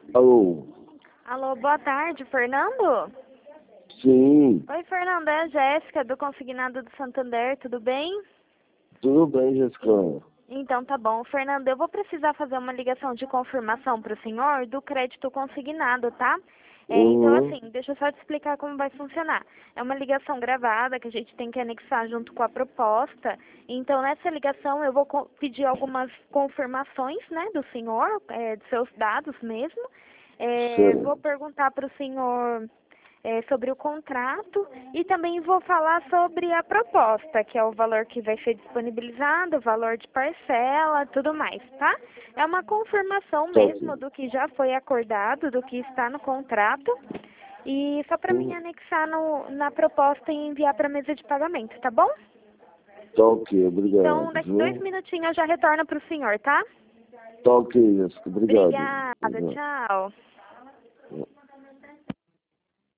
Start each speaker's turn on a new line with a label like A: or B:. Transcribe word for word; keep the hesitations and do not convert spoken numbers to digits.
A: Alô?
B: Alô, boa tarde, Fernando?
A: Sim,
B: Oi, Fernando, é a Jéssica do Consignado do Santander, tudo bem?
A: tudo bem, Jéssica?
B: Então tá bom. Fernando, eu vou precisar fazer uma ligação de confirmação para o senhor do crédito consignado, tá? É, então,
A: Uhum,
B: assim, deixa eu só te explicar como vai funcionar. É uma ligação gravada que a gente tem que anexar junto com a proposta. Então, nessa ligação, eu vou co- pedir algumas confirmações, né, do senhor, é, dos seus dados mesmo. É, vou
A: certo.
B: perguntar para o senhor é, sobre o contrato e também vou falar sobre a proposta, que é o valor que vai ser disponibilizado, o valor de parcela, tudo mais, tá? É uma confirmação
A: Tá
B: mesmo
A: ok.
B: do que já foi acordado, do que está no contrato, e só para mim
A: Uhum,
B: anexar no, na proposta e enviar para a mesa de pagamento, tá bom?
A: tá ok,
B: Então,
A: obrigado,
B: daqui dois
A: viu?
B: minutinhos eu já retorno para o senhor, tá?
A: Tá ok, Jéssica, obrigado.
B: Obrigada,
A: Obrigado.
B: tchau.